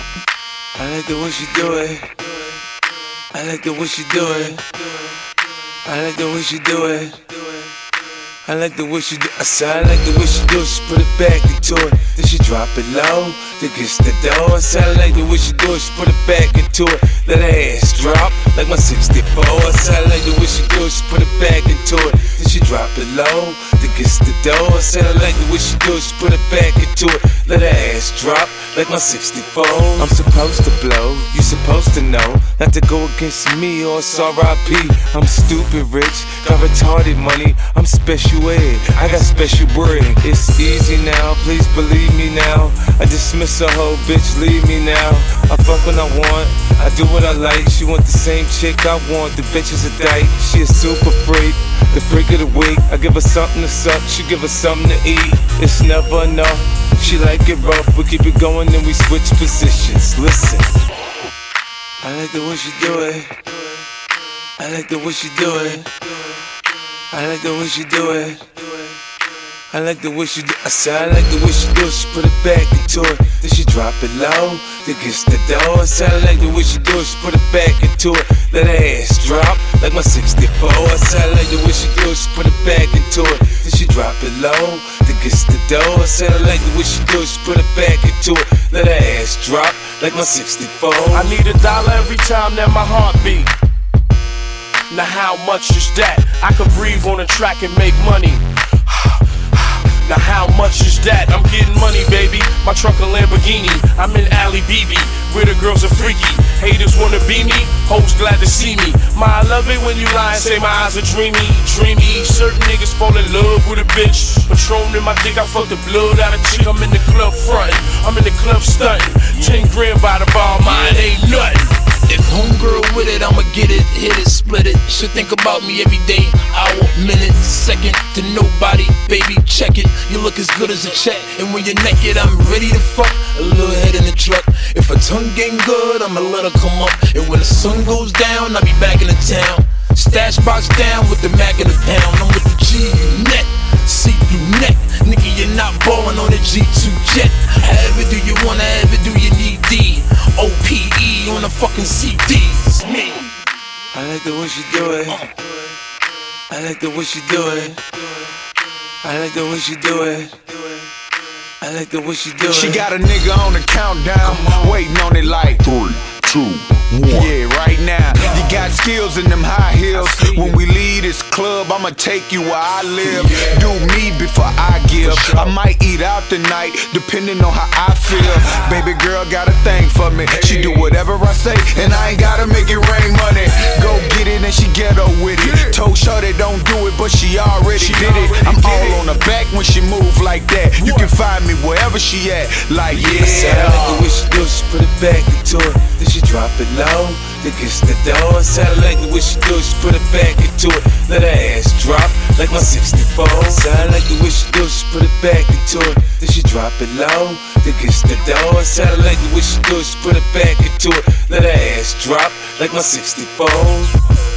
I like the way she do it. I like the way she do it. I like the way she do it. I like the way she do it. I said I like the way she do it. She put it back into it. Then she drop it low. Then gets the dough. I said I like the way she do it. She put it back into it. Let her ass drop like my 64. I said I like the way she do it. She put it back into it. Then she drop it low. Then gets the dough. I said I like the way she do it. She put it back into it. Let her ass drop like my 64. I'm supposed to blow. You supposed to know not to go against me or it's R.I.P. I'm stupid rich. Got retarded money. I'm special ed. I got special bread. It's easy now. Please believe me now. I dismiss a whole bitch. Leave me now. I fuck when I want. I do what I like. She want the same chick I want. The bitch is a dyke. She a super freak. The freak of the week. I give her something to suck. She give her something to eat. It's never enough. She like it rough. We keep it going and we switch positions. Listen. I like the way she do it. I like the way she do it. I like the way she do it. I like the way she do it. I said I like the way she do it. She put it back into it. Then she drop it low. Then gets the dough. I said I like the way she do it. She put it back into it. Let her ass drop like my 64. I said I like the way she do it. She put it back into it. Then she drop it low. Then gets the dough. I said I like the way she do it. She put it back into it. Let her ass drop like my 64. I need $1 every time that my heart beat. Now how much is that? I can breathe on a track and make money. Now how much is that? I'm getting money, baby. My truck a Lamborghini. I'm in Ali BB, where the girls are freaky. Haters wanna be me, hoes glad to see me. I love it when you lie and say my eyes are dreamy, dreamy. Certain niggas fall in love with a bitch. Patron in my dick, I fuck the blood out of chick. I'm in the club frontin', I'm in the club stuntin'. 10 grand by the bar, mine ain't nothing. If homegirl with it, I'ma get it, hit it, split it. Should think about me every day, hour, minute, second to nobody. Baby, check it, you look as good as a check. And when you're naked, I'm ready to fuck. A little head in the truck. If her tongue ain't good, I'ma let her come up. And when the sun goes down, I'll be back in the town. Stash box down with the Mac in the pound. I'm with the G net, see-through neck. Nigga, you're not ballin' on the G2 jet. However do you wanna, ever do you need D? OPE on the fucking CDs. Me. I like the way she do it. I like the way she do it. I like the way she do it. I like the way she do it. She got a nigga on the countdown, waiting on it like 3, 2, 1. Yeah, right now. You got skills in them high heels. When we leave this club, I'ma take you where I live. Do me before I give. I might eat out tonight, depending on how I feel. Baby girl got a thing for me. She do whatever I say, and I ain't gotta make it rain money. Go get it and she ghetto with it. Told Shorty don't do it, but she already did it. I'm all on her back when she move like that. You can find me wherever she at. Like yeah. I like the way she do it. She put it back into it. Then she drop it low. Then gets the dough. I said I like the way she do it. She put it back into it. Let her ass drop like my 64. I said I like the way she do it. She put it back into it. Then she drop it low. Then gets the dough. I said I like the way she do it. She put it back into it. Let her ass drop like my 64.